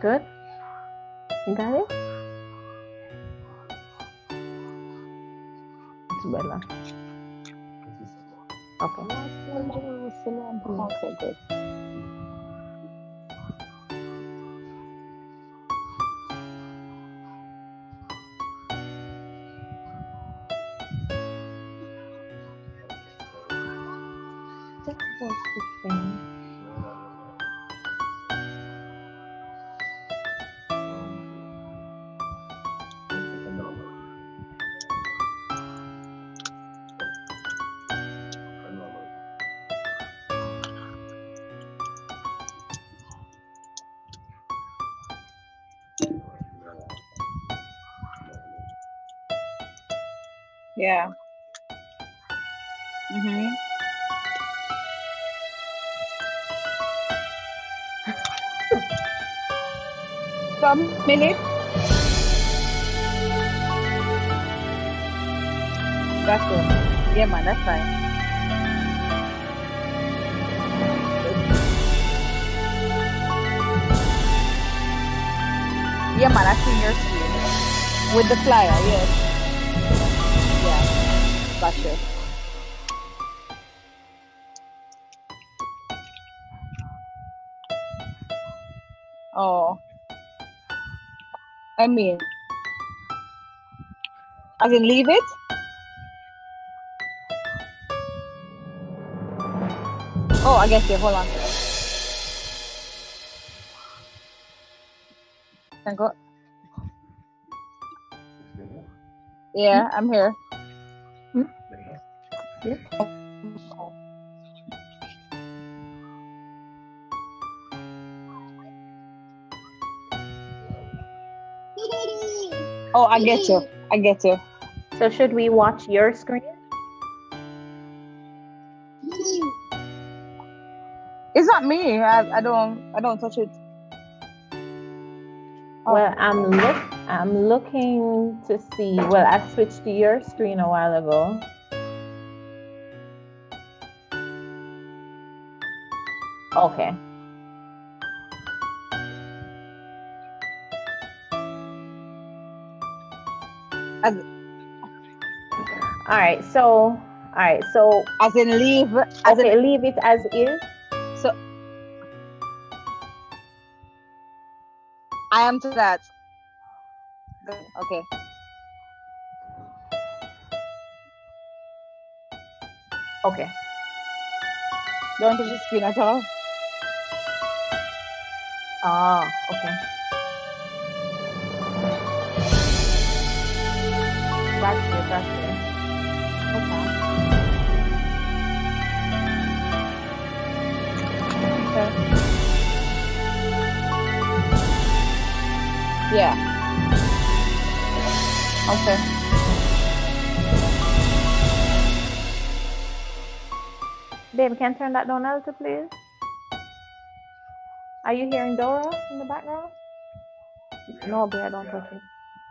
Good? You got it? It's better. Okay. Jerusalem. Okay, good. Just about the same. Yeah. Mm-hmm. Submit. Gotcha. Yeah, man, that's fine. Yeah, man, I see your screen with the flyer. Yes. Yeah. Gotcha. Oh, I mean, as in leave it. Oh, I get you. Hold on. Can go. Yeah, I'm here. Hmm? Yeah. Oh, I get you. I get you. So should we watch your screen? It's not me. I don't touch it. Oh, Well, I'm looking to see. Well, I switched to your screen a while ago. Okay. as, All right. So as in leave. As in okay, leave it as is. so. I am to that. Okay. Okay. Don't touch the screen at all. Okay. Gotcha. Okay. Yeah. Okay. Babe, can you turn that down a little, please? Are you hearing Dora in the background? No, Bray, don't touch it.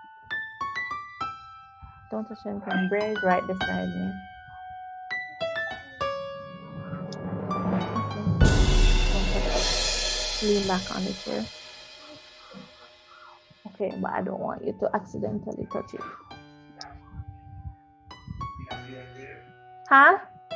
Don't touch anything. Bray is right beside me. Okay. Don't touch it. Lean back on the chair. Okay, but I don't want you to accidentally touch it. Huh?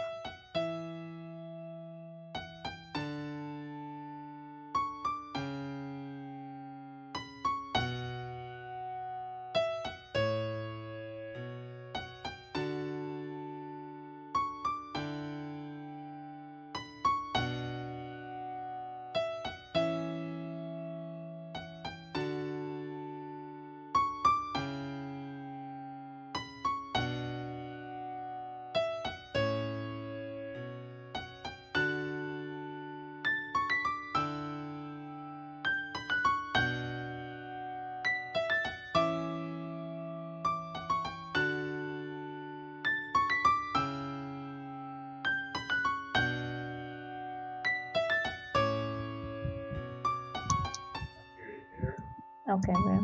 Okay, man.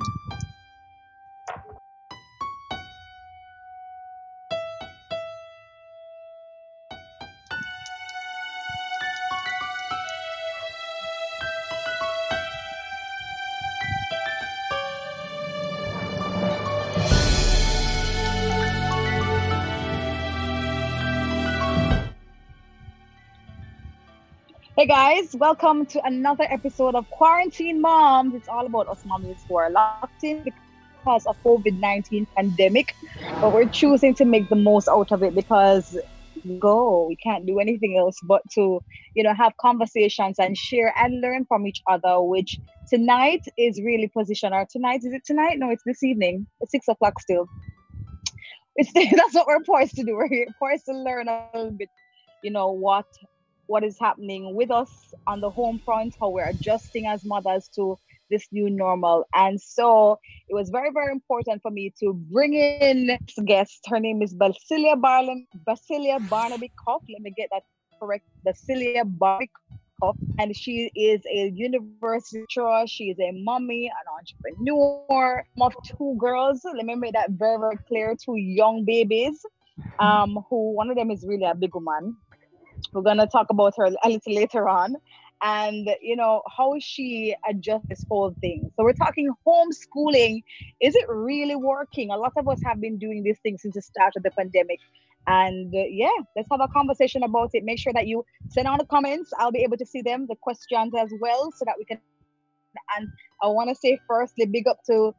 Hey guys, welcome to another episode of Quarantine Moms. It's all about us mommies who are locked in because of COVID-19 pandemic, but we're choosing to make the most out of it because we can't do anything else but to, have conversations and share and learn from each other, which tonight is really position. Or tonight, is it tonight? No, it's this evening. It's 6 o'clock still. It's that's what we're poised to do. We're here poised to learn a little bit, what is happening with us on the home front, how we're adjusting as mothers to this new normal. And so it was very, very important for me to bring in this guest. Her name is Basilia Barnaby Cuff. Let me get that correct. Basilia Barnaby Cuff. And she is a university lecturer. She is a mommy, an entrepreneur, mom of two girls. Let me make that very, very clear. Two young babies. Who one of them is really a big woman. We're going to talk about her a little later on, and how she adjusts this whole thing. So we're talking homeschooling. Is it really working? A lot of us have been doing this thing since the start of the pandemic, and let's have a conversation about it. Make sure that you send on the comments. I'll be able to see them, the questions as well, so that we can. And I want to say firstly, big up to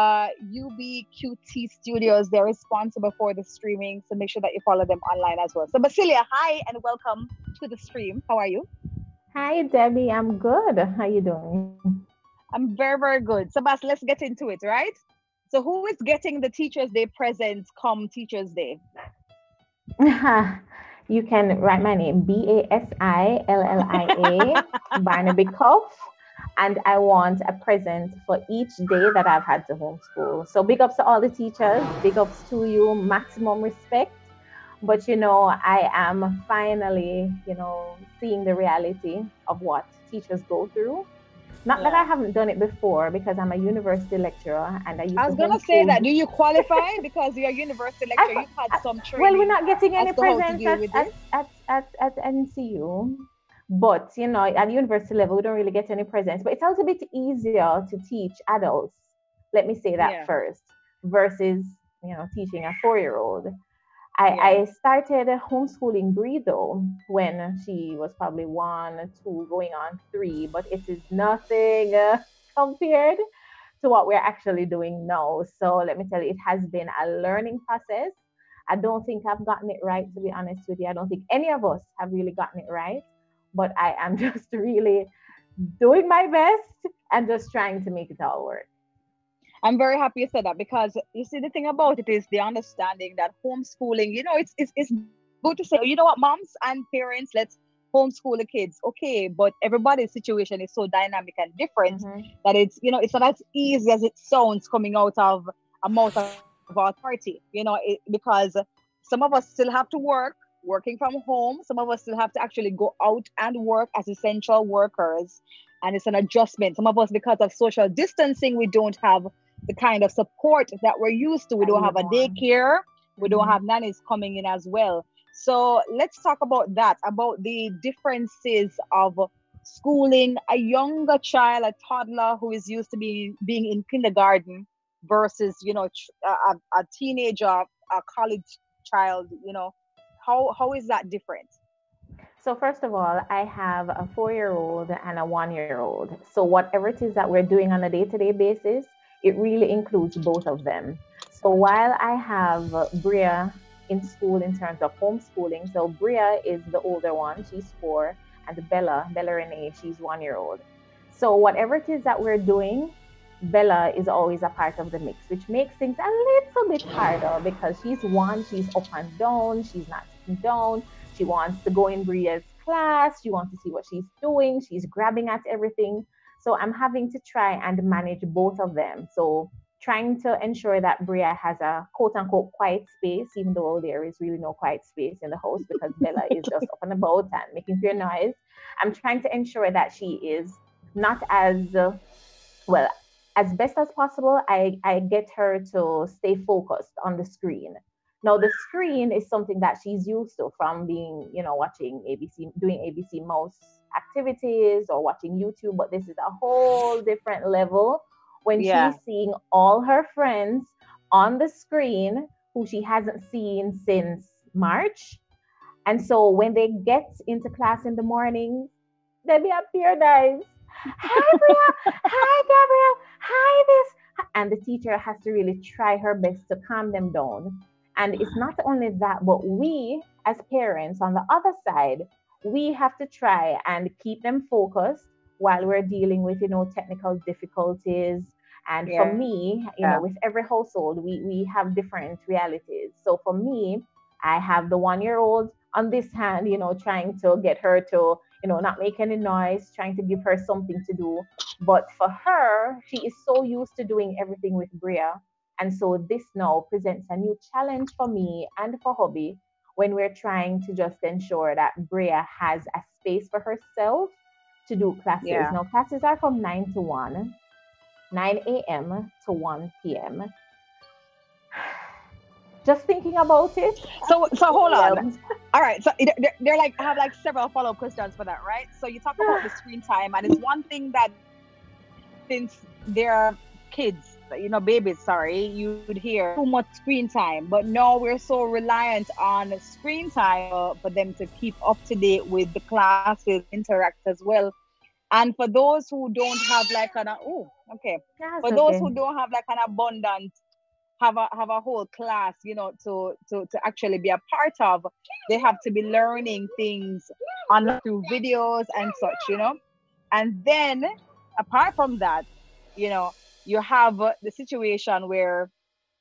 UBQT Studios. They're responsible for the streaming, so make sure that you follow them online as well. So Basilia, hi and welcome to the stream. How are you? Hi, Debbie. I'm good. How you doing? I'm very, very good. So Bas, let's get into it, right? So who is getting the Teachers Day presents come Teachers Day? You can write my name, Basilia Barnaby Cuff. And I want a present for each day that I've had to homeschool. So big ups to all the teachers, big ups to you, maximum respect. But, I am finally, seeing the reality of what teachers go through. Not that I haven't done it before, because I'm a university lecturer and I was going to say that. Do you qualify? Because you're a university lecturer, you've had some training. Well, we're not getting any presents at NCU. But, at university level, we don't really get any presents. But it's a little bit easier to teach adults, let me say that first, versus, teaching a 4-year-old. I started homeschooling Bree, though, when she was probably 1, 2, going on 3. But it is nothing compared to what we're actually doing now. So let me tell you, it has been a learning process. I don't think I've gotten it right, to be honest with you. I don't think any of us have really gotten it right. But I am just really doing my best and just trying to make it all work. I'm very happy you said that, because you see, the thing about it is the understanding that homeschooling, it's good to say, moms and parents, let's homeschool the kids. Okay, but everybody's situation is so dynamic and different that it's not as easy as it sounds coming out of a mouth of authority, because some of us still have to working from home. Some of us still have to actually go out and work as essential workers, and it's an adjustment. Some of us, because of social distancing, we don't have the kind of support that we're used to. We don't have a daycare. We don't have nannies coming in as well. So let's talk about that, about the differences of schooling a younger child, a toddler who is used to being in kindergarten versus, a teenager, a college child, How is that different? So first of all, I have a 4-year-old and a 1-year-old. So whatever it is that we're doing on a day-to-day basis, it really includes both of them. So while I have Bria in school in terms of homeschooling, so Bria is the older one, she's 4, and Bella Renee, she's 1-year-old. So whatever it is that we're doing, Bella is always a part of the mix, which makes things a little bit harder because she's 1, she's up and down, she's not sitting down, she wants to go in Bria's class, she wants to see what she's doing, she's grabbing at everything. So I'm having to try and manage both of them. So trying to ensure that Bria has a quote unquote quiet space, even though there is really no quiet space in the house because Bella is just up and about and making pure noise. I'm trying to ensure that she is not as best as possible. I get her to stay focused on the screen. Now the screen is something that she's used to from being, watching ABC, doing ABC mouse activities or watching YouTube, but this is a whole different level when she's seeing all her friends on the screen who she hasn't seen since March. And so when they get into class in the morning, Debbie appear nice. Hi, Bria. Hi, Gabriel. Hi, this. And the teacher has to really try her best to calm them down. And it's not only that, but we as parents on the other side, we have to try and keep them focused while we're dealing with, technical difficulties. And for Yeah. me, with every household, we have different realities. So for me, I have the 1 year old on this hand, trying to get her to, not make any noise, trying to give her something to do. But for her, she is so used to doing everything with Bria. And so this now presents a new challenge for me and for Hobby when we're trying to just ensure that Bria has a space for herself to do classes. Yeah. Now, classes are from 9 to 1, 9 a.m. to 1 p.m. Just thinking about it, I'm So hold on. overwhelmed. All right. So they're like, I have like several follow up questions for that, right? So you talk about the screen time, and it's one thing that since they're kids, babies, sorry, you'd hear too much screen time. But now we're so reliant on screen time for them to keep up to date with the classes, interact as well. And for those who don't have like okay, That's for those okay. who don't have like an abundant have a whole class, to actually be a part of, they have to be learning things on through videos and such, and then apart from that, you know you have the situation where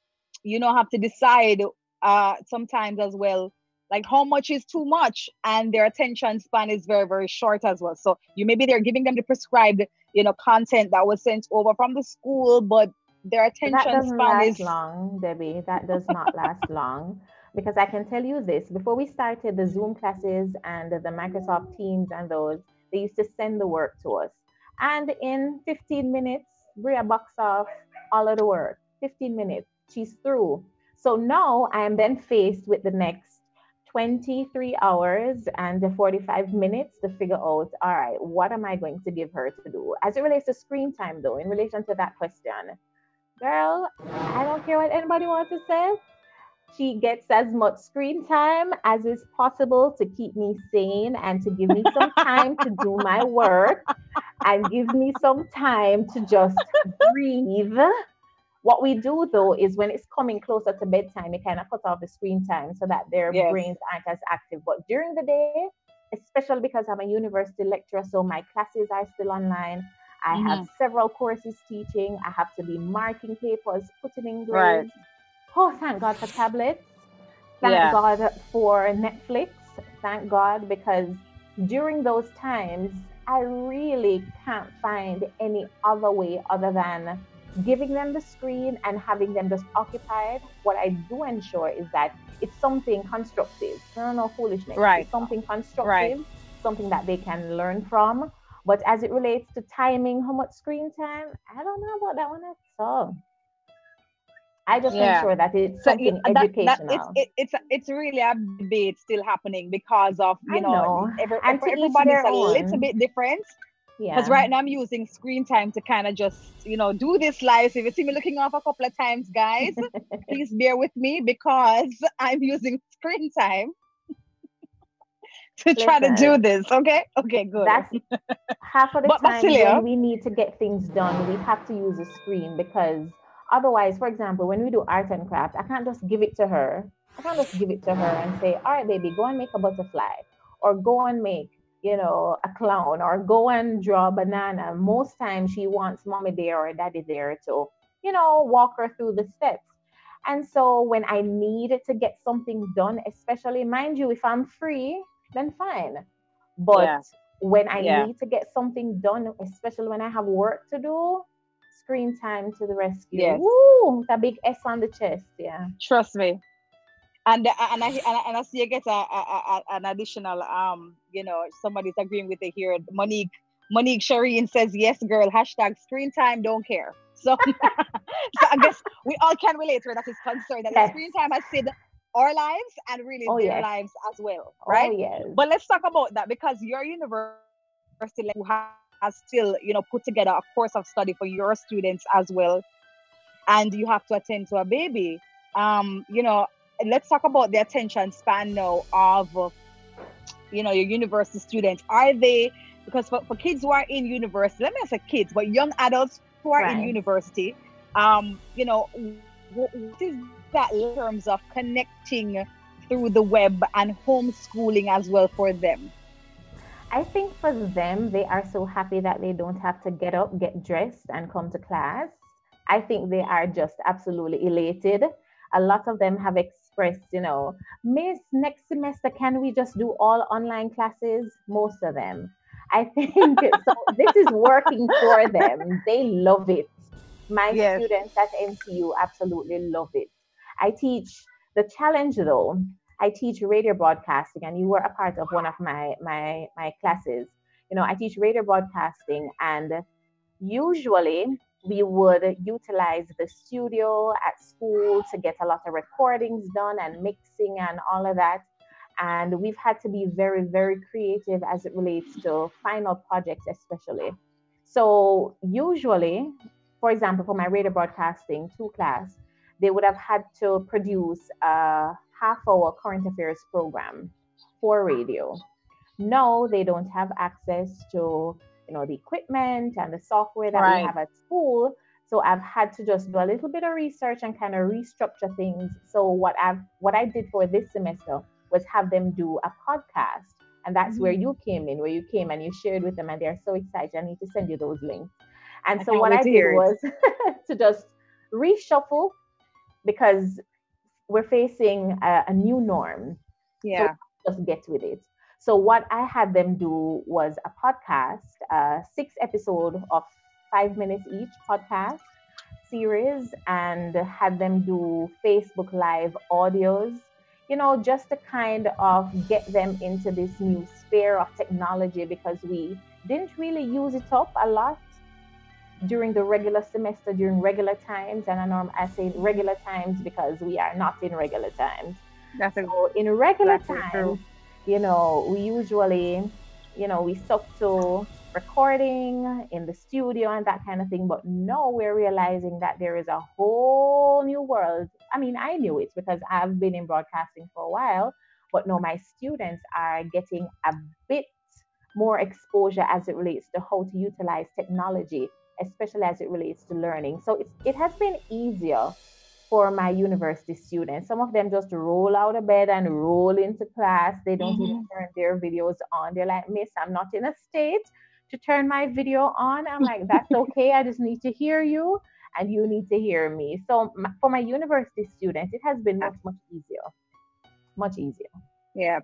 have to decide sometimes as well, like how much is too much, and their attention span is very very short as well. So maybe they're giving them the prescribed content that was sent over from the school, but their That attention doesn't span last is long, Debbie. That does not last long. Because I can tell you this, before we started the Zoom classes and the Microsoft Teams and those, they used to send the work to us. And in 15 minutes, Bria box off all of the work. 15 minutes, she's through. So now I am then faced with the next 23 hours and 45 minutes to figure out, all right, what am I going to give her to do? As it relates to screen time, though, in relation to that question, girl, I don't care what anybody wants to say. She gets as much screen time as is possible to keep me sane and to give me some time to do my work and give me some time to just breathe. What we do though is when it's coming closer to bedtime, we kind of cut off the screen time so that their yes. brains aren't as active. But during the day, especially because I'm a university lecturer, so my classes are still online. I have Hmm. several courses teaching. I have to be marking papers, putting in Right. grades. Oh, thank God for tablets. Thank Yeah. God for Netflix. Thank God, because during those times, I really can't find any other way other than giving them the screen and having them just occupied. What I do ensure is that it's something constructive. No foolishness. Right. It's something Right. constructive, something that they can learn from. But as it relates to timing, how much screen time, I don't know about that one at all. I just Yeah. ensure that it's So something that educational. it's really a debate still happening because of I know. And for to each everybody it's their a little own. bit different. Because Yeah. right now I'm using screen time to kind of just do this live. So if you see me looking off a couple of times, guys, please bear with me because I'm using screen time to try to do Listen, this. Okay, good. that's half of the But times Basilia, when we need to get things done, we have to use a screen because otherwise, for example, when we do art and craft, I can't just give it to her. I can't just give it to her and say, all right, baby, go and make a butterfly or go and make, a clown or go and draw a banana. Most times she wants mommy there or daddy there to, walk her through the steps. And so when I need to get something done, especially mind you, if I'm free, then fine. But yeah, when I yeah, need to get something done, especially when I have work to do, screen time to the rescue. yes, Woo! The big S on the chest. Yeah. trust me. And I see you get an additional somebody's agreeing with it here. Monique Shireen says yes, girl. Hashtag screen time don't care. So so I guess we all can relate where that is concerned, that the Yes. screen time has saved our lives and really Oh, their yes. lives as well, Oh, right? yes. But let's talk about that because your university who has still put together a course of study for your students as well, and you have to attend to a baby. Let's talk about the attention span now of your university students. Are they because for kids who are in university, let me not say kids, but young adults who are in Right. university, you know, what is that like in terms of connecting through the web and homeschooling as well for them? I think for them, they are so happy that they don't have to get up, get dressed, and come to class. I think they are just absolutely elated. A lot of them have expressed, Miss, next semester, can we just do all online classes? Most of them. I think so. This is working for them. They love it. My Yes. students at NCU absolutely love it. I teach the challenge though. I teach radio broadcasting, and you were a part of one of my classes. I teach radio broadcasting, and usually we would utilize the studio at school to get a lot of recordings done and mixing and all of that. And we've had to be very, very creative as it relates to final projects, especially. So, usually, for example, for my radio broadcasting two class, they would have had to produce a half-hour current affairs program for radio. No, they don't have access to, the equipment and the software that we Right. have at school. So I've had to just do a little bit of research and kind of restructure things. So what I did for this semester was have them do a podcast. And that's where Mhm. you came in, where you came and you shared with them, and they're so excited. I need to send you those links. And I so can't what wait I to did hear it. was to just reshuffle, because we're facing a new norm. So Yeah. just get with it. So what I had them do was a podcast, 6 episode of 5 minutes each podcast series, and had them do Facebook Live audios, just to kind of get them into this new sphere of technology, because we didn't really use it up a lot during the regular semester, during regular times. And I say regular times because we are not in regular times. That's So in regular exactly true. times, we usually, we stuck to recording in the studio and that kind of thing. But now we're realizing that there is a whole new world. I mean, I knew it because I've been in broadcasting for a while, but no, my students are getting a bit more exposure as it relates to how to utilize technology, especially as it relates to learning. So it has been easier for my university students. Some of them just roll out of bed and roll into class. They don't even Hmm. turn their videos on. They're like, Miss, I'm not in a state to turn my video on. I'm like, that's okay. I just need to hear you and you need to hear me. So for my university students, it has been much, much easier. Much easier. Yeah.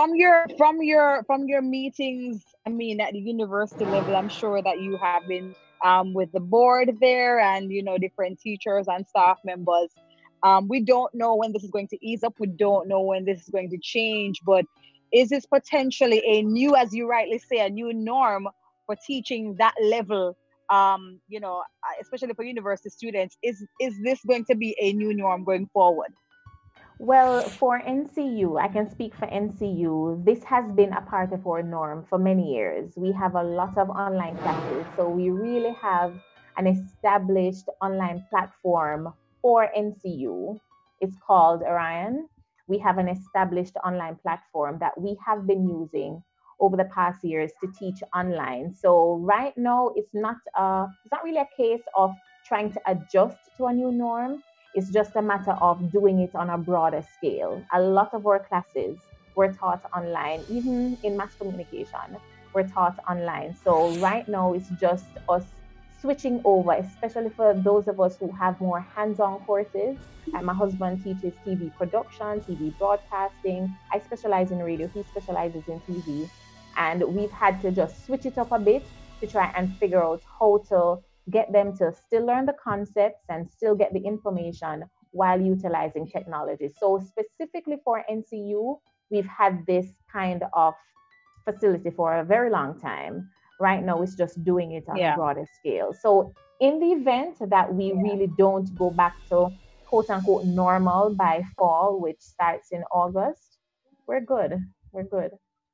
From your meetings, I mean at the university level, I'm sure that you have been with the board there and different teachers and staff members. We don't know when this is going to ease up. We don't know when this is going to change, but is this potentially a new, as you rightly say, a new norm for teaching that level? Especially for university students, is this going to be a new norm going forward? Well, for NCU, I can speak for NCU. This has been a part of our norm for many years. We have a lot of online classes, so we really have an established online platform for NCU. It's called Orion. We have an established online platform that we have been using over the past years to teach online. So right now, it's not really a case of trying to adjust to a new norm. It's just a matter of doing it on a broader scale. A lot of our classes were taught online, even in mass communication, were taught online. So right now it's just us switching over, especially for those of us who have more hands-on courses. And my husband teaches TV production, TV broadcasting. I specialize in radio. He specializes in TV. And we've had to just switch it up a bit to try and figure out how to get them to still learn the concepts and still get the information while utilizing technology. So, specifically for NCU, we've had this kind of facility for a very long time. Right now, it's just doing it on a Yeah. broader scale. So, in the event that we Yeah. really don't go back to quote unquote normal by fall, which starts in August, we're good. We're good.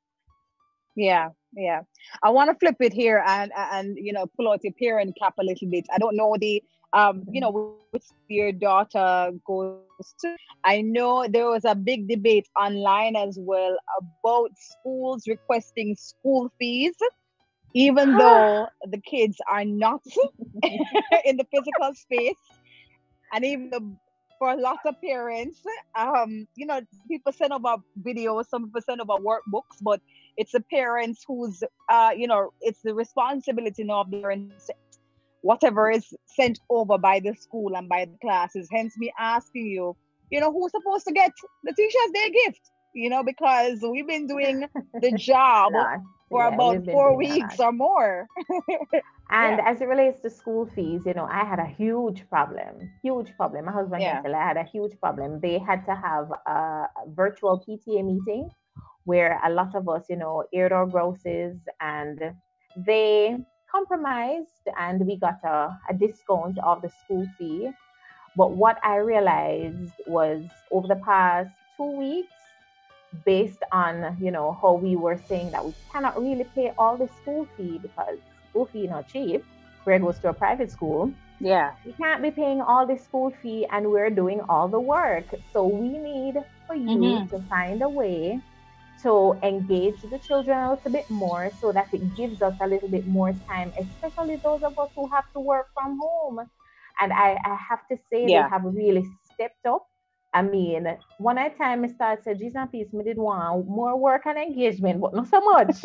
Yeah, yeah. I want to flip it here and pull out your parent cap a little bit. I don't know the which your daughter goes to. I know there was a big debate online as well about schools requesting school fees even though the kids are not in the physical space, and even for a lot of parents, some people send over videos, some people send over workbooks, but it's the parents who's, it's the responsibility now of the parents, whatever is sent over by the school and by the classes. Hence, me asking you, who's supposed to get the Teachers' Day gift? Because we've been doing the job for about 4 weeks or more. And as it relates to school fees, I had a huge problem. Huge problem. My husband can tell I had a huge problem. They had to have a virtual PTA meeting where a lot of us, aired our grosses, and they compromised and we got a discount of the school fee. But what I realized was over the past 2 weeks, based on, how we were saying that we cannot really pay all the school fee because school fee not cheap. Bria goes to a private school. Yeah. We can't be paying all the school fee and we're doing all the work. So we need for you to find a way to engage the children a little bit more so that it gives us a little bit more time, especially those of us who have to work from home. And I have to say they have really stepped up. I mean, one at a time I started saying, Jesus and peace, me did want more work and engagement, but not so much.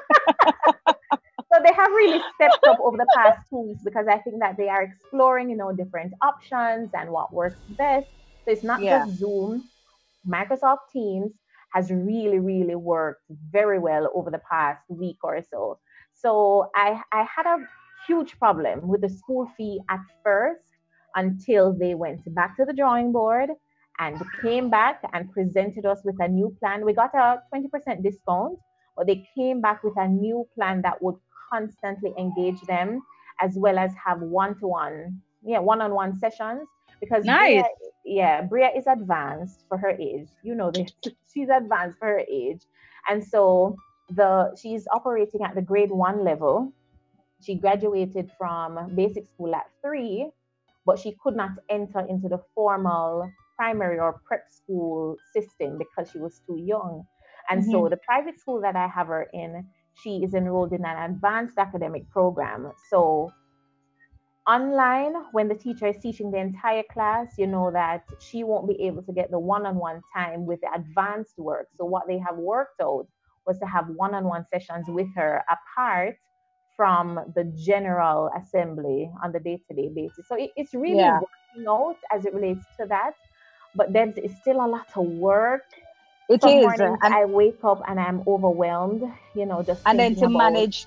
So they have really stepped up over the past 2 weeks because I think that they are exploring, different options and what works best. So it's not just Zoom. Microsoft Teams has really, really worked very well over the past week or so. So I had a huge problem with the school fee at first until they went back to the drawing board and came back and presented us with a new plan. We got a 20% discount, but they came back with a new plan that would constantly engage them as well as have one-on-one sessions because nice. Bria is advanced for her age. She's advanced for her age. And so she's operating at the grade 1 level. She graduated from basic school at 3, but she could not enter into the formal primary or prep school system because she was too young. And so the private school that I have her in, she is enrolled in an advanced academic program. So online, when the teacher is teaching the entire class, that she won't be able to get the one-on-one time with the advanced work. So what they have worked out was to have one-on-one sessions with her apart from the general assembly on the day-to-day basis. So it's really working out as it relates to that. But then it's still a lot of work. Some mornings I wake up and I'm overwhelmed, just and then to manage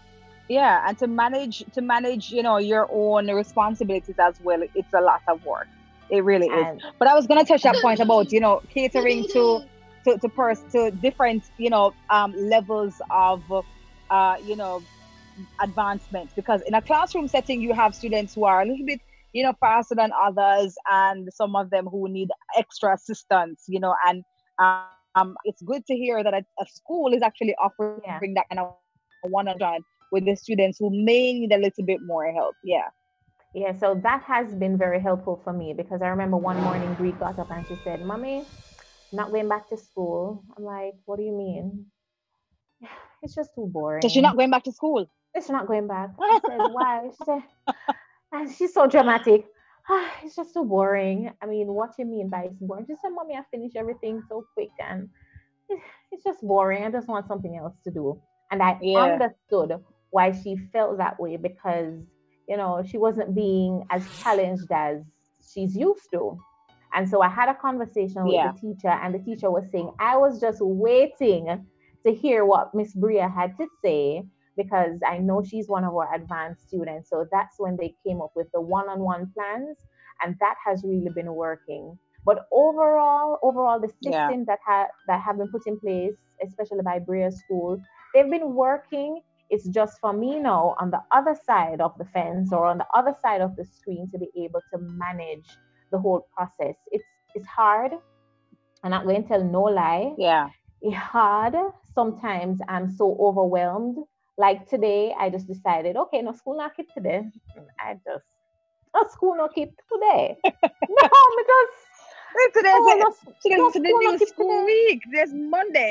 your own responsibilities as well. It's a lot of work. It really is. But I was gonna touch that point about catering to different levels of advancement, because in a classroom setting you have students who are a little bit faster than others, and some of them who need extra assistance, and it's good to hear that a school is actually offering that kind of one-on-one with the students who may need a little bit more help. Yeah, so that has been very helpful for me because I remember one morning Brie got up and she said, "Mommy, not going back to school." I'm like, "What do you mean?" "It's just too boring." So she's not going back to school? She's not going back. I said, "Why?" She said, and she's so dramatic. "It's just so boring." I mean, what you mean by it's boring? She said, "Mommy, I finished everything so quick and it's just boring. I just want something else to do." And I understood why she felt that way because, she wasn't being as challenged as she's used to. And so I had a conversation with the teacher, and the teacher was saying, I was just waiting to hear what Miss Bria had to say because I know she's one of our advanced students. So that's when they came up with the one-on-one plans, and that has really been working. But overall, the systems that have been put in place, especially by Bria School, they've been working. It's just for me now on the other side of the fence or on the other side of the screen to be able to manage the whole process. It's hard. I'm not going to tell no lie. It's hard. Sometimes I'm so overwhelmed. Like today, I just decided, okay, no school not keep today. School not keep today. No, because today's the new school week. There's Monday.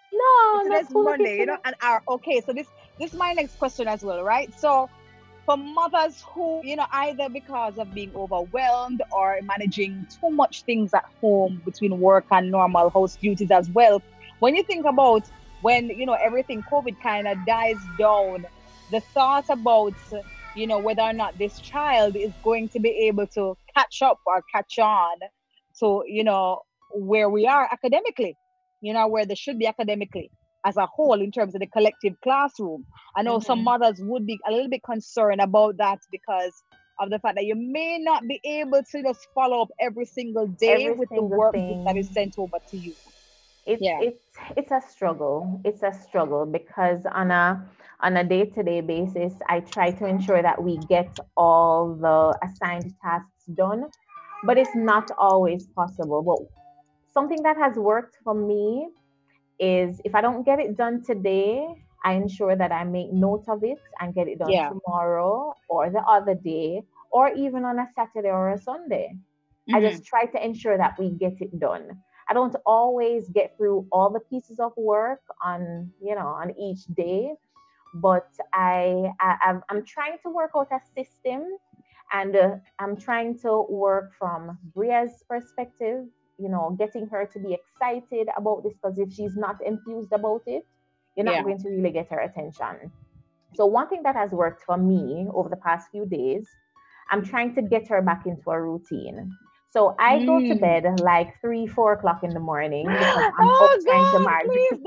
No, not Today's school the kids Monday, today. and our okay. So this is my next question as well, right? So for mothers who, either because of being overwhelmed or managing too much things at home between work and normal house duties as well, when you think about when, everything COVID kind of dies down, the thought about, whether or not this child is going to be able to catch up or catch on to, where we are academically, where they should be academically as a whole in terms of the collective classroom. I know some Mm-hmm. mothers would be a little bit concerned about that because of the fact that you may not be able to just follow up every single day Every with the single workbook that is thing. sent over to you. it's Yeah. it's it's a struggle. It's a struggle because on a day-to-day basis, I try to ensure that we get all the assigned tasks done, but it's not always possible. But something that has worked for me is if I don't get it done today, I ensure that I make note of it and get it done Yeah. tomorrow or the other day or even on a Saturday or a Sunday. I Hmm. just try to ensure that we get it done. I don't always get through all the pieces of work on each day, but I'm trying to work out a system, and I'm trying to work from Bria's perspective, getting her to be excited about this, because if she's not enthused about it, you're not Yeah. going to really get her attention. So one thing that has worked for me over the past few days, I'm trying to get her back into a routine. So I go to Mm. bed like 3, 4 o'clock in the morning because I'm up Oh trying to God, mark. please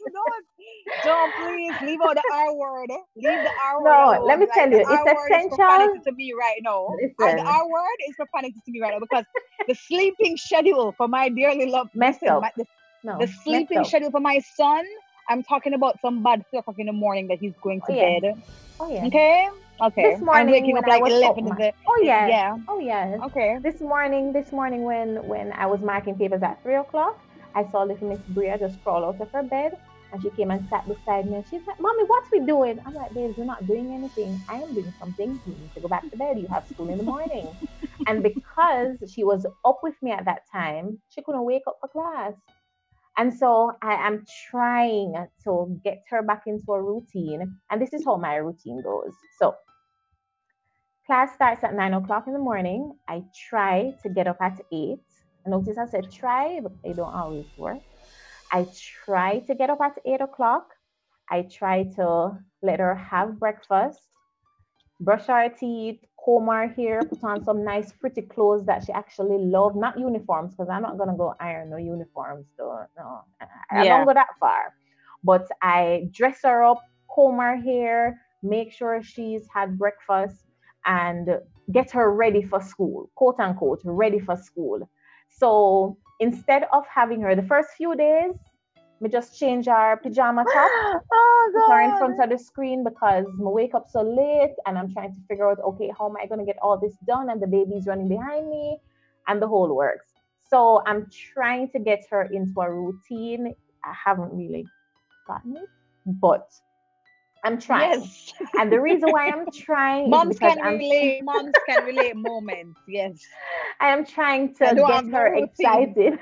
don't please leave out the R word. Leave the R word No, let alone. me Like tell the you, it's R word is profanity essential. to me right now. The Listen, R word is profanity to me right now because the sleeping schedule for my dearly love. messed Listen, up. the No, messed sleeping up. schedule for my son. I'm talking about some bad 3 o'clock in the morning that he's going Oh to yes. bed. Oh yes. Okay, okay. This I'm morning waking when up I like was up, 11 in the. oh yes, Yeah. oh yes. Okay. This morning when I was marking papers at 3 o'clock, I saw little Miss Bria just crawl out of her bed, and she came and sat beside me, and she's like, "Mommy, what we doing?" I'm like, "Babes, we're not doing anything. I am doing something. You need to go back to bed. You have school in the morning." And because she was up with me at that time, she couldn't wake up for class. And so I am trying to get her back into a routine. And this is how my routine goes. So class starts at 9 o'clock in the morning. I try to get up at 8. Notice I said try, but it don't always work. I try to get up at 8 o'clock. I try to let her have breakfast, brush her teeth, comb her hair, put on some nice pretty clothes that she actually loves. Not uniforms, because I'm not gonna go iron no uniforms though. No, I don't Yeah. go that far. But I dress her up, comb her hair, make sure she's had breakfast, and get her ready for school, quote unquote, ready for school. So instead of having her the first few days, we just change our pajama top, Oh put her in front God. of the screen because I wake up so late and I'm trying to figure out, okay, how am I going to get all this done? And the baby's running behind me and the whole works. So I'm trying to get her into a routine. I haven't really gotten it, but I'm trying. Yes. And the reason why I'm trying is Moms because can relate. Moms can relate moments. Yes. I am trying I to don't get have no her routine. excited.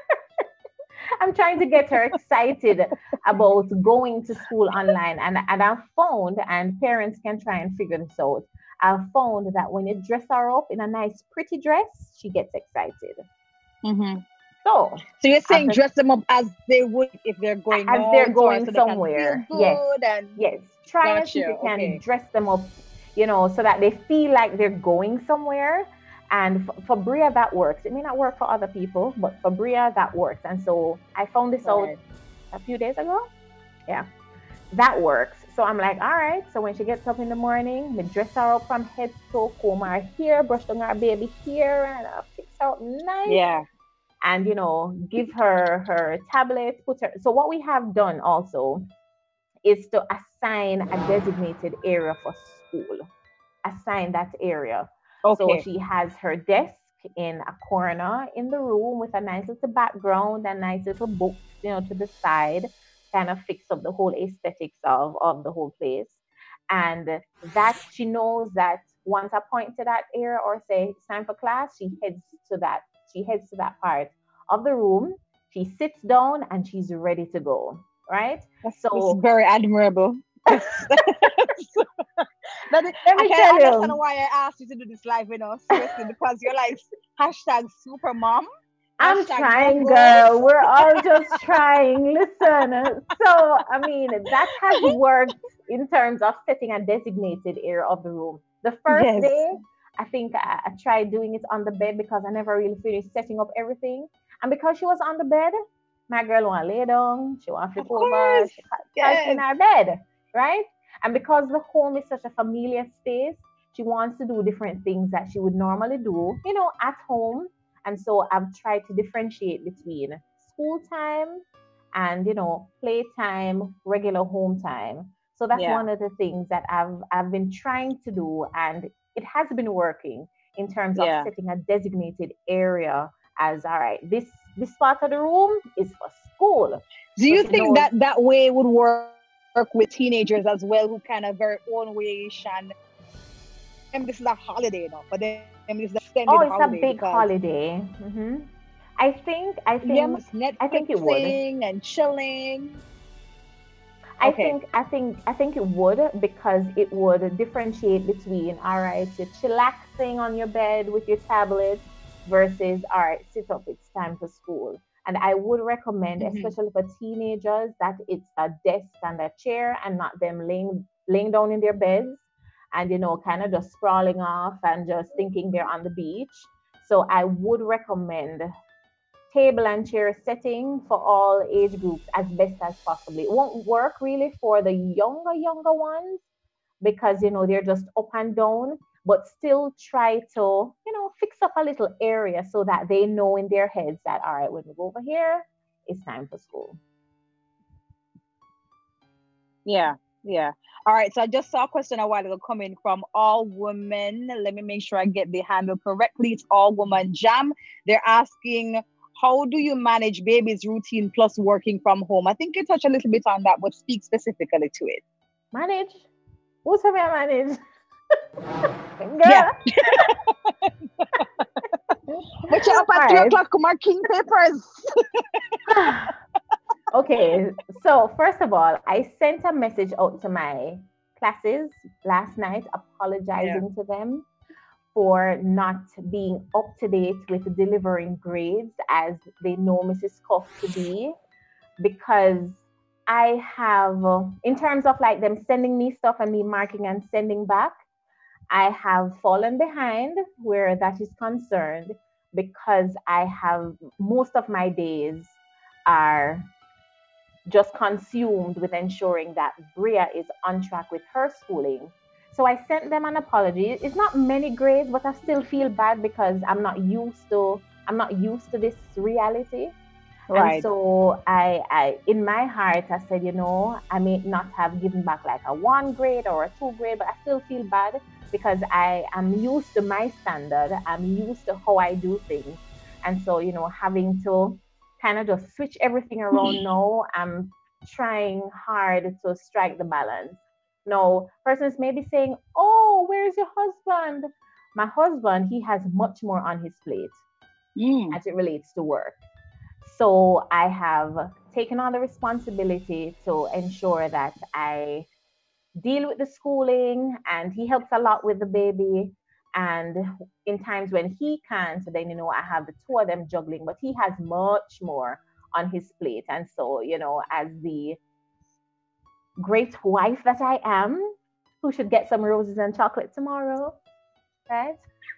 I'm trying to get her excited about going to school online. And I've found, and parents can try and figure this out, I've found that when you dress her up in a nice, pretty dress, she gets excited. Hmm. So, So you're saying after, dress them up as they would if they're going as out, they're or going so they can feel somewhere, yes, good and yes, try and see if gotcha. you can Okay. dress them up, so that they feel like they're going somewhere. And for Bria, that works. It may not work for other people, but for Bria, that works. And so I found this out Right. a few days ago. Yeah, that works. So I'm like, all right. So when she gets up in the morning, we dress her up from head to toe, comb her hair, brush down her baby hair, and fix her up nice. Yeah. And give her her tablet. Put her. So what we have done also is to assign a designated area for school. Assign that area. So Okay. she has her desk in a corner in the room with a nice little background and nice little books, to the side, kind of fix up the whole aesthetics of the whole place. And that she knows that once I point to that area or say it's time for class, to that. She heads to that part of the room. She sits down and she's ready to go. right? That's So very admirable. But let I me can tell understand you, why I asked you to do this live, seriously, because you're like hashtag super mom, I'm hashtag mom trying, goals. girl. We're all just trying. Listen. So, I mean, that has worked in terms of setting a designated area of the room. The first Yes. day, I think I tried doing it on the bed because I never really finished setting up everything. And because she was on the bed, my girl want to lay down, she want to Of flip over, course. because she in Yes. our bed, right? And because the home is such a familiar space, she wants to do different things that she would normally do, at home. And so I've tried to differentiate between school time and, playtime, regular home time. So that's Yeah. one of the things that I've been trying to do, and it has been working in terms of Yeah. setting a designated area as, all right, this part of the room is for school. Do So you she think knows. that way would work with teenagers as well, who kind of very own wayish and them this is a holiday, but them this is an extended Oh, it's holiday a big because holiday. I think I yeah, think most I think it would. Netflixing and chilling. I Okay. think I think I think it would, because it would differentiate between, all right, you're chillaxing on your bed with your tablet versus, all right, sit up, it's time for school. And I would recommend, Hmm. especially for teenagers, that it's a desk and a chair and not them laying down in their beds and kind of just sprawling off and just thinking they're on the beach. So I would recommend table and chair setting for all age groups as best as possible. It won't work really for the younger ones because they're just up and down, but still try to fix up a little area so that they know in their heads that, all right, when we go over here, it's time for school. Yeah, yeah. All right. So I just saw a question a while ago coming from All Women. Let me make sure I get the handle correctly. It's All Woman Jam. They're asking, how do you manage baby's routine plus working from home? I think you touched a little bit on that, but speak specifically to it. Manage. Who's have I manage? Yeah. Girl. But you're up All at three right. o'clock marking papers. Okay, so first of all, I sent a message out to my classes last night Yeah. apologizing to them for not being up to date with delivering grades as they know Mrs. Cuff to be, because I have, in terms of like them sending me stuff and me marking and sending back, I have fallen behind where that is concerned, because I have most of my days are just consumed with ensuring that Bria is on track with her schooling. So I sent them an apology. It's not many grades, but I still feel bad because I'm not used to this reality. And Right. so I in my heart I said, I may not have given back like a one grade or a two grade, but I still feel bad because I am used to my standard. I'm used to how I do things. And so, having to kind of just switch everything around now, I'm trying hard to strike the balance. No, persons may be saying, "Oh, where's your husband?" My husband, he has much more on his plate Mm. as it relates to work. So I have taken on the responsibility to ensure that I deal with the schooling, and he helps a lot with the baby. And in times when he can't, then I have the two of them juggling, but he has much more on his plate. And so, as the great wife that I am, who should get some roses and chocolate tomorrow, right?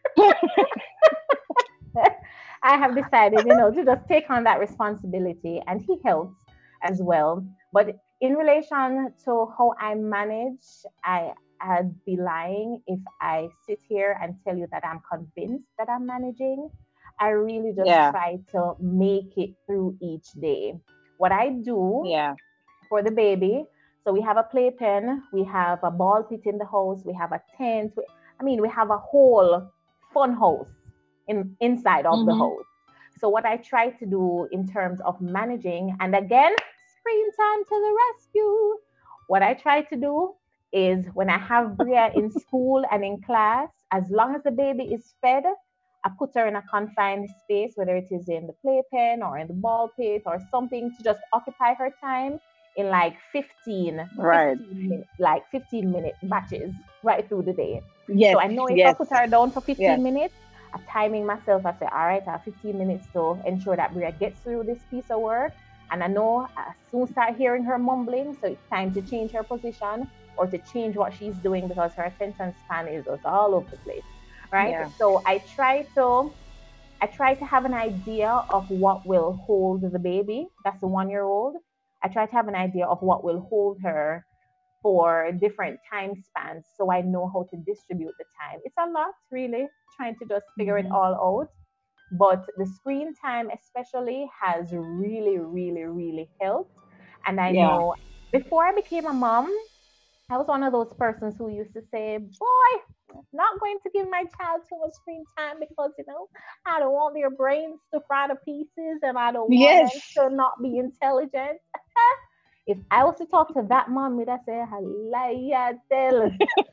I have decided, to just take on that responsibility, and he helps as well. But in relation to how I manage, I'd be lying if I sit here and tell you that I'm convinced that I'm managing. I really just Yeah. try to make it through each day. What I do Yeah. for the baby, so we have a playpen, we have a ball pit in the house, we have a tent. We have a whole fun house inside of the Mm-hmm. house. So what I try to do in terms of managing, and again, screen time to the rescue. What I try to do is when I have Bria in school and in class, as long as the baby is fed, I put her in a confined space, whether it is in the playpen or in the ball pit or something to just occupy her time. in like 15, Right. 15 minute, like 15-minute batches right through the day. So Yes, I know if I yes, put her down for yes. 15 minutes, I'm timing myself. I say, all right, I have 15 minutes to ensure that Bria gets through this piece of work. And I know I soon start hearing her mumbling. So it's time to change her position or to change what she's doing because her attention span is just all over the place. Right. Yeah. So I try to have an idea of what will hold the baby. That's the 1 year old. I try to have an idea of what will hold her for different time spans so I know how to distribute the time. It's a lot, really, trying to just figure it Hmm. all out. But the screen time, especially, has really, really, really helped. And I Yeah. know before I became a mom, I was one of those persons who used to say, boy, I'm not going to give my child too much screen time because, I don't want their brains to fry to pieces and I don't want them Yes. to not be intelligent. If I was to talk to that mom, would I say, Halaya tell.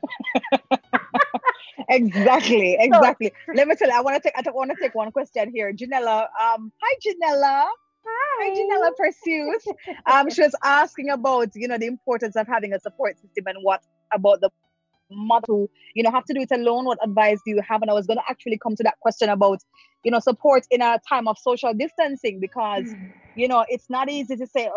Exactly, So, exactly. Let me tell you, I want to take one question here. Janella, hi Janella. Hi hi. Janella Pursuit. She was asking about, the importance of having a support system and what about the mothers who, have to do it alone. What advice do you have? And I was going to actually come to that question about, support in a time of social distancing because, it's not easy to say, oh,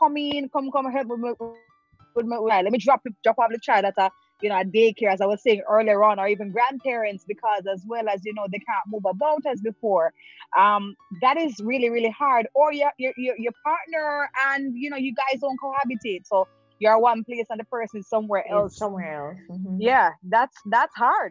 come help with my child. Let me drop off the child at a daycare, as I was saying earlier on, or even grandparents, because as well as they can't move about as before. That is really really hard. Or your partner and you guys don't cohabitate, so you're one place and the person is somewhere Is else. somewhere else. Yeah, that's hard.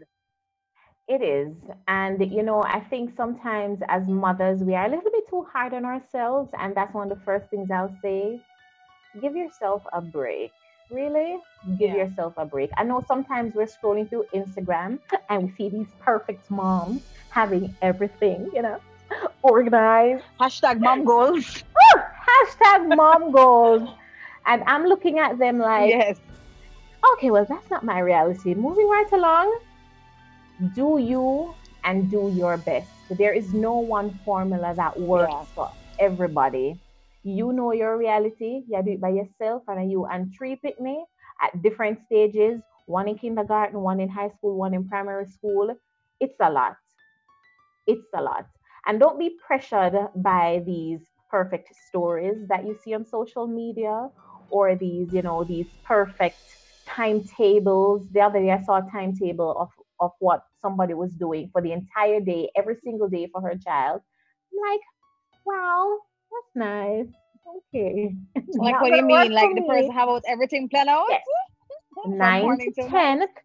It is. And, I think sometimes as mothers, we are a little bit too hard on ourselves. And that's one of the first things I'll say. Give yourself a break. Really, give Yeah. yourself a break. I know sometimes we're scrolling through Instagram and we see these perfect moms having everything, organized. Hashtag mom goals. Hashtag mom goals. And I'm looking at them like, Yes. okay, well, that's not my reality. Moving right along, do you and do your best. There is no one formula that Yeah. works for everybody. You know your reality. You do it by yourself, and you and three me at different stages. One in kindergarten, one in high school, one in primary school. It's a lot. It's a lot. And don't be pressured by these perfect stories that you see on social media or these perfect timetables. The other day I saw a timetable of what somebody was doing for the entire day, every single day for her child. I'm like, wow, that's nice. Okay. Like, Not what do you gonna work mean? for Like the person me. have out everything planned out Yes. from 9 to morning till night? 10,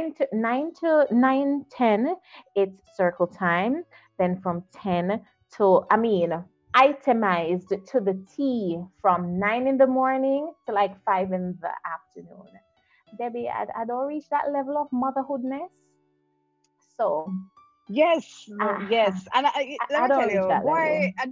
9 to 9:10, it's circle time. Then from 10 to, itemized to the T from 9 in the morning to like 5 in the afternoon. Debbie, I don't reach that level of motherhoodness. So Yes, I, yes. And let I me don't tell reach you, that boy, level.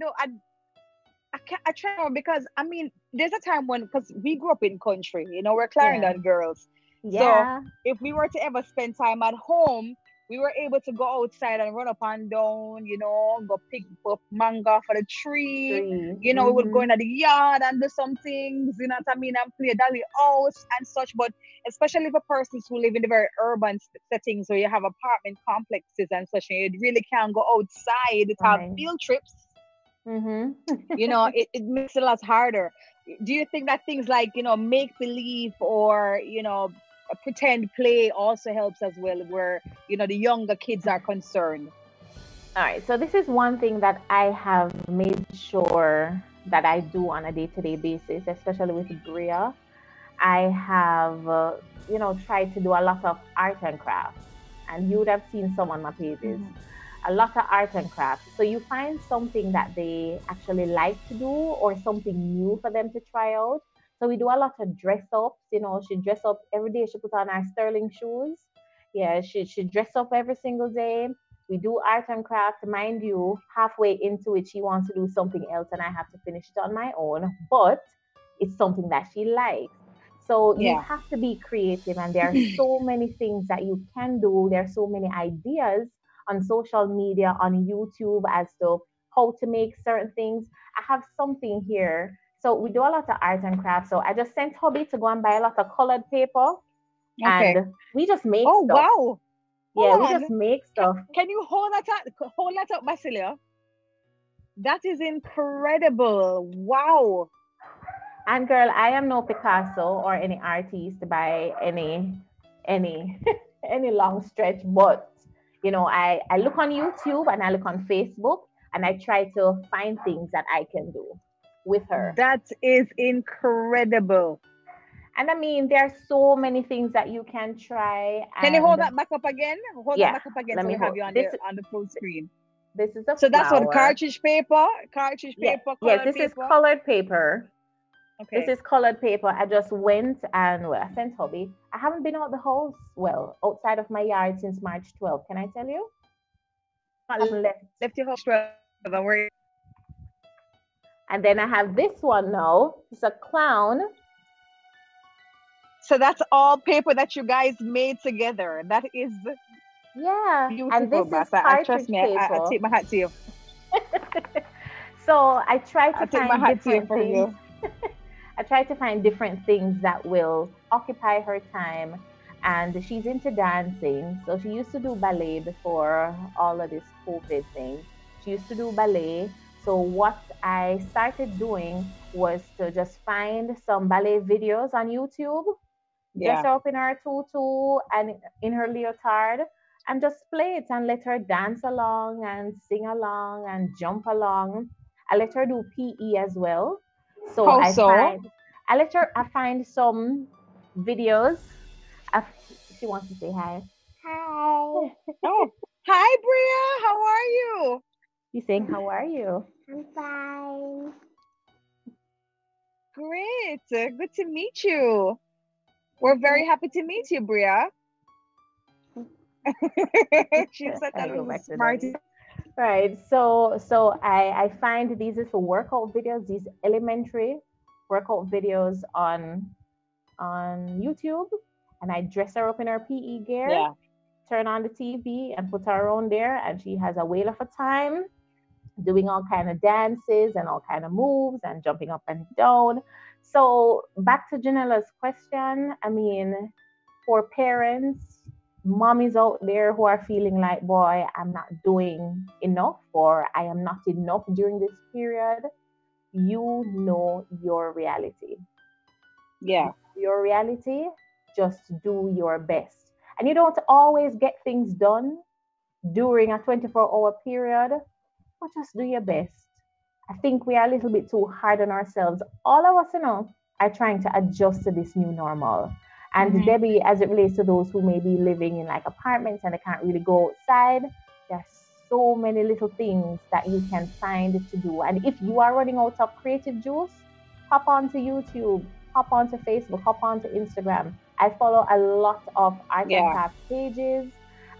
I can't, I try more because there's a time when, because we grew up in country, we're Yeah. Clarendon girls. So Yeah. if we were to ever spend time at home, we were able to go outside and run up and down, go pick up manga for the tree. 3. We would go Mm-hmm. into the yard and do some things, what I mean, and play dolly house and such. But especially for persons who live in the very urban settings where you have apartment complexes and such, and you really can't go outside to have Right. field trips. Mm-hmm. It makes it a lot harder. Do you think that things like make believe or a pretend play also helps as well, where the younger kids are concerned? All right, so this is one thing that I have made sure that I do on a day-to-day basis, especially with Bria. I have, tried to do a lot of art and crafts, and you would have seen some on my pages. Hmm. A lot of art and crafts. So you find something that they actually like to do or something new for them to try out. So we do a lot of dress ups. She dress up every day. She put on her Sterling shoes. Yeah, she dress up every single day. We do art and craft. Mind you, halfway into it, she wants to do something else, and I have to finish it on my own. But it's something that she likes. So you Yeah. have to be creative, and there are so many things that you can do. There are so many ideas on social media, on YouTube as to how to make certain things. I have something here So we do a lot of art and craft. So I just sent hubby to go and buy a lot of colored paper, Okay. and we just make Oh stuff. wow. Yeah, Hold we on. just make stuff. Can you hold that up? Hold that up, Basilia. That is incredible. Wow. And girl, I am no Picasso or any artist by any any long stretch, but I look on YouTube and I look on Facebook and I try to find things that I can do with her. That is incredible. And I mean, there are so many things that you can try. Can you hold And that back up again? Hold that yeah, back up again let so me we have hold you on this. the full screen. This is a So that's what flower. cartridge paper, Yeah, colored this is paper. colored paper. Okay. This is colored paper. I just went and I sent hubby. I haven't been out the house, outside of my yard since March 12th. Can I tell you? I haven't left your house 12 and we're And then I have this one now. It's a clown. So that's all paper that you guys made together. That is Yeah. And beautiful, this is Bass. I trust cartridge me. I paper. take my hat to you. So I try to I take my find hat to you different for things. you. I try to find different things that will occupy her time. And she's into dancing. So she used to do ballet before all of this COVID thing. She used to do ballet. So what I started doing was to just find some ballet videos on YouTube, dress Yeah. her up in her tutu and in her leotard, and just play it and let her dance along and sing along and jump along. I let her do PE as well. So How so? I find some videos. Of, she wants to say hi. Hi. Oh, hi, Bria. How are you? You saying how are you? I'm fine. Great. Good to meet you. We're very happy to meet you, Bria. She said I that go was back to smart. them. Right. So I find these is for workout videos, these elementary workout videos on YouTube, and I dress her up in her PE gear, Yeah. turn on the TV and put her on there, and she has a whale of a time doing all kind of dances and all kind of moves and jumping up and down. So back to Janella's question, I mean, for parents, mommies out there who are feeling like, boy, I'm not doing enough or I am not enough during this period, you know your reality. Yeah. Your reality, just do your best. And you don't always get things done during a 24-hour period, but just do your best. I think we are a little bit too hard on ourselves. All of us, are trying to adjust to this new normal. And Debbie, as it relates to those who may be living in like apartments and they can't really go outside, there's so many little things that you can find to do. And if you are running out of creative juice, hop onto YouTube, hop onto Facebook, hop onto Instagram. I follow a lot of art and craft pages.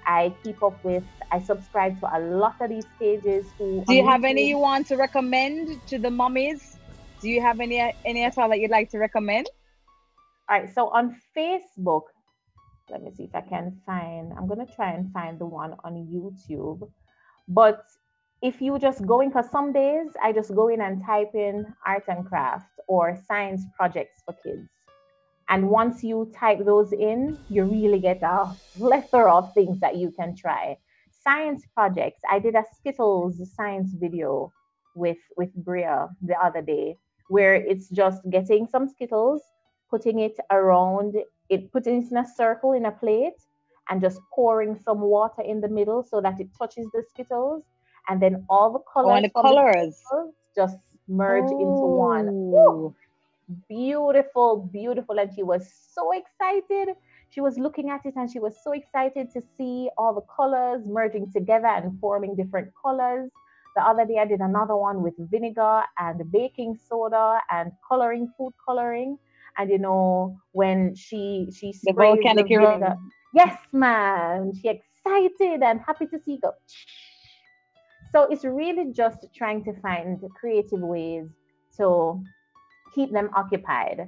I subscribe to a lot of these pages who. Do you have any you want to recommend to the mommies? Do you have any at all that you'd like to recommend? All right, so on Facebook, let me see if I can find. I'm gonna try and find the one on YouTube. But if you just go in, because some days I just go in and type in art and craft or science projects for kids. And once you type those in, you really get a plethora of things that you can try. Science projects. I did a Skittles science video with Bria the other day, where it's just getting some Skittles, putting it around it, putting it in a circle in a plate, and just pouring some water in the middle so that it touches the Skittles, and then all the colors the from colors the Skittles just merge into one. Woo! Beautiful, beautiful. And she was so excited. She was looking at it and she was so excited to see all the colors merging together and forming different colors. The other day I did another one with vinegar and baking soda and coloring, food coloring. And when she the sprays the volcanic vinegar, yes, man, she excited and happy to see go. So it's really just trying to find creative ways to keep them occupied.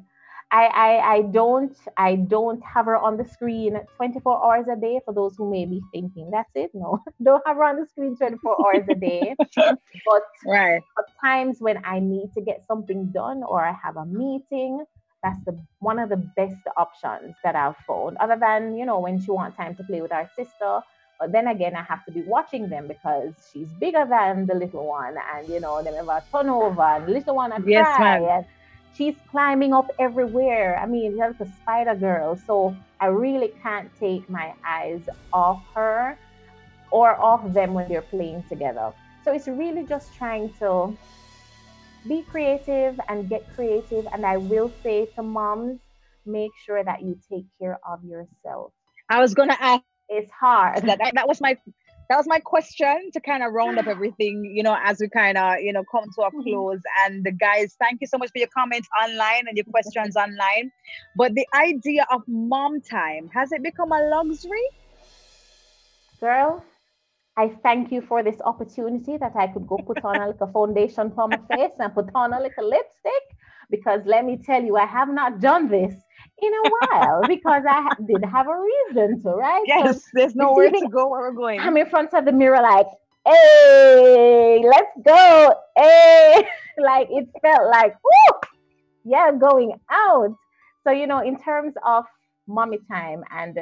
I don't have her on the screen 24 hours a day for those who may be thinking that's it. No, don't have her on the screen 24 hours a day. But Right. at times when I need to get something done or I have a meeting, that's the one of the best options that I've found. Other than, when she wants time to play with our sister. But then again, I have to be watching them because she's bigger than the little one, and they have a turnover, and the little one I Yes, cry, ma'am. and she's climbing up everywhere. I mean, she's like a spider girl, so I really can't take my eyes off her or off them when they're playing together. So it's really just trying to be creative and get creative. And I will say to moms, make sure that you take care of yourself. I was gonna ask that. It's That hard. was my question to kind of round up everything, as we kind of, come to a close. And the guys, thank you so much for your comments online and your questions online. But the idea of mom time, has it become a luxury? Girl, I thank you for this opportunity that I could go put on a little foundation for my face and put on a little lipstick, because let me tell you, I have not done this in a while because did have a reason to, right? So Yes, there's this nowhere evening to go where we're I'm going. in front of the mirror like, hey, let's go. Hey, like it felt like, whoo, yeah, going out. So, in terms of mommy time, and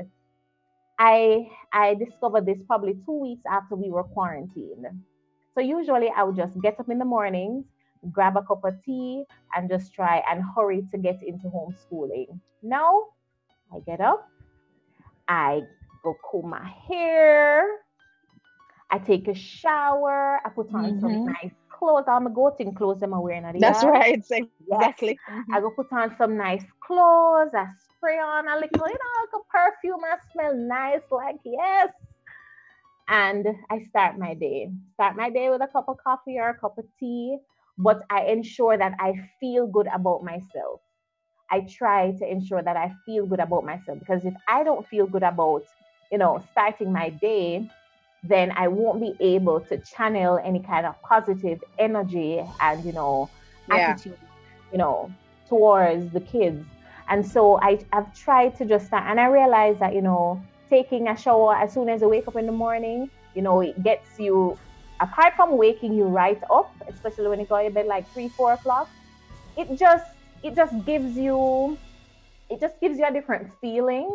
I discovered this probably 2 weeks after we were quarantined. So usually I would just get up in the mornings, grab a cup of tea, and just try and hurry to get into homeschooling. Now I get up, I go comb my hair, I take a shower, I put on some Hmm. nice clothes. All my go-to clothes I'm wearing at the That's yard. right, Yes. exactly. Hmm. I go put on some nice clothes. I spray on a little, like a perfume. I smell nice, like yes. And I start my day. Start my day with a cup of coffee or a cup of tea. But I ensure that I feel good about myself. I try to ensure that I feel good about myself, because if I don't feel good about, starting my day, then I won't be able to channel any kind of positive energy and, Yeah. attitude, you know, towards the kids. And so I've tried to just start, and I realize that, taking a shower as soon as I wake up in the morning, it gets you, apart from waking you right up, especially when you go to bed like 3, 4 o'clock, it just, it just gives you, it just gives you a different feeling,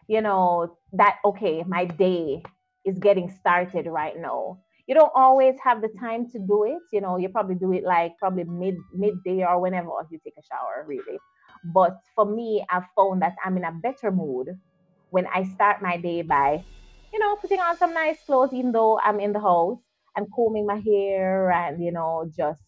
that okay, my day is getting started right now. You don't always have the time to do it, you probably do it like probably midday or whenever you take a shower, really. But for me, I've found that I'm in a better mood when I start my day by, putting on some nice clothes, even though I'm in the house, and combing my hair and, just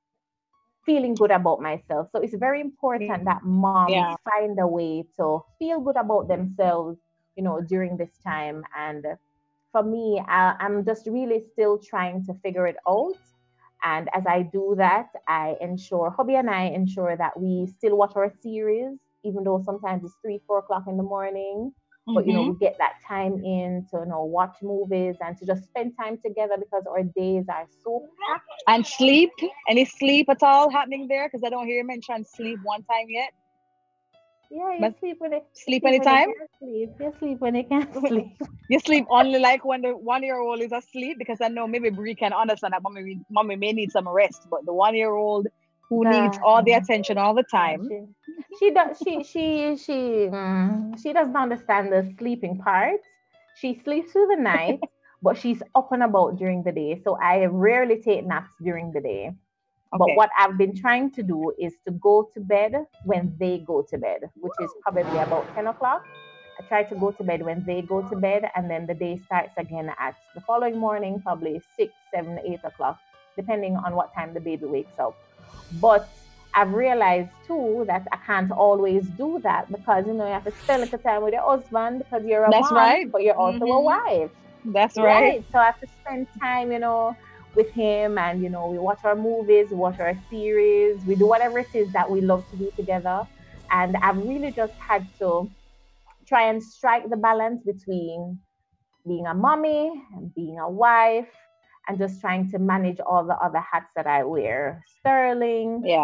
feeling good about myself. So it's very important that Yeah. moms find a way to feel good about themselves, during this time. And for me, I'm just really still trying to figure it out. And as I do that, hubby and I ensure that we still watch our series, even though sometimes it's 3, 4 o'clock in the morning. But Hmm. we get that time in to watch movies and to just spend time together, because our days are so packed. And sleep? Any sleep at all happening there? Because I don't hear you mention sleep one time yet. Yeah, you But sleep when you sleep sleep when you anytime? can't sleep. You sleep when you can't sleep. You sleep only like when the 1 year old is asleep, because I know maybe Brie can understand that mommy may need some rest, but the 1 year old who needs Girl, all the attention all the yeah, time. she does she doesn't understand the sleeping part. She sleeps through the night, but she's up and about during the day. So I rarely take naps during the day. But Okay. what I've been trying to do is to go to bed when they go to bed, which is probably about 10 o'clock. I try to go to bed when they go to bed, and then the day starts again at the following morning, probably 6, 7, 8 o'clock, depending on what time the baby wakes up. But I've realized too that I can't always do that, because you have to spend a little time with your husband because you're a That's mom, right. but you're also a Hmm. wife. That's right. Right. So I have to spend time, with him, and we watch our movies, we watch our series, we do whatever it is that we love to do together. And I've really just had to try and strike the balance between being a mommy and being a wife, and just trying to manage all the other hats that I wear. Sterling, Yeah.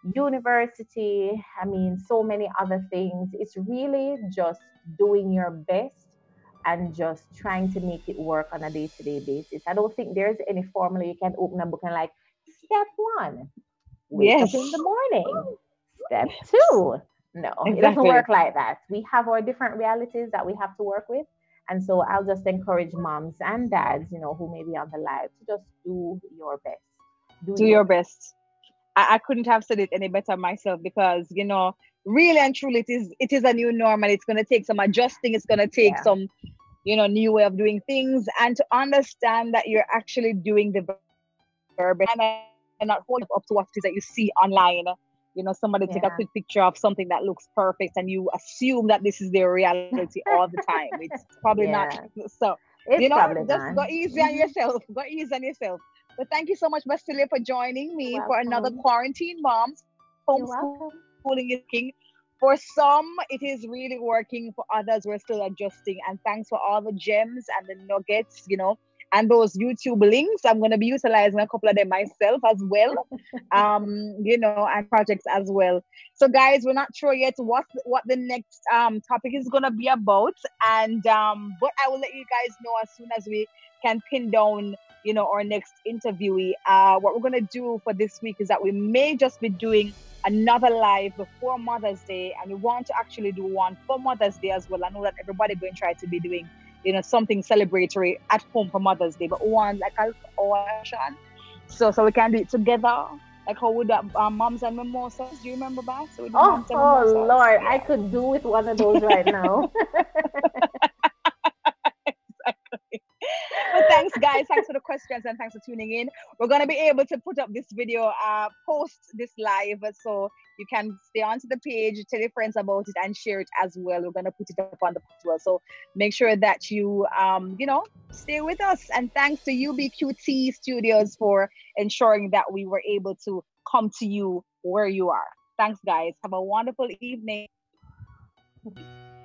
university, I mean, so many other things. It's really just doing your best and just trying to make it work on a day-to-day basis. I don't think there's any formula you can open a book and like, step one, wake up in Yes, the morning. Step two, no, it doesn't exactly. work like that. We have our different realities that we have to work with. And so I'll just encourage moms and dads, who may be on the live to just do your best. Do Do your your best. best. I couldn't have said it any better myself because really and truly it is a new normal. It's gonna take some adjusting, it's gonna take Yeah. some, new way of doing things, and to understand that you're actually doing the very best and not holding yourself up to what it is that you see online. Somebody take a quick Yeah. picture of something that looks perfect and you assume that this is their reality all the time. It's probably not. Yeah. So, It's probably just go not. easy on Hmm. yourself. Go easy on yourself. But thank you so much, Basilia, for joining You're me for another welcome. Quarantine Moms. You're Homeschooling is welcome. working. For some, it is really working. For others, we're still adjusting. And thanks for all the gems and the nuggets, and those YouTube links. I'm going to be utilizing a couple of them myself as well, and projects as well. So, guys, we're not sure yet what the next topic is going to be about, and but I will let you guys know as soon as we can pin down our next interviewee. What we're gonna do for this week is that we may just be doing another live before Mother's Day, and we want to actually do one for Mother's Day as well. I know that everybody going to try to be doing, something celebratory at home for Mother's Day, but one like a all action, so we can do it together. Like how would moms and mimosas? Do you remember that? So we do Oh, moms and oh mimosas. Lord, I Yeah. could do with one of those right now. But thanks, guys. Thanks for the questions and thanks for tuning in. We're gonna be able to put up this video, post this live, so you can stay onto the page, tell your friends about it, and share it as well. We're gonna put it up on the post as well. So make sure that you, stay with us. And thanks to UBQT Studios for ensuring that we were able to come to you where you are. Thanks, guys. Have a wonderful evening.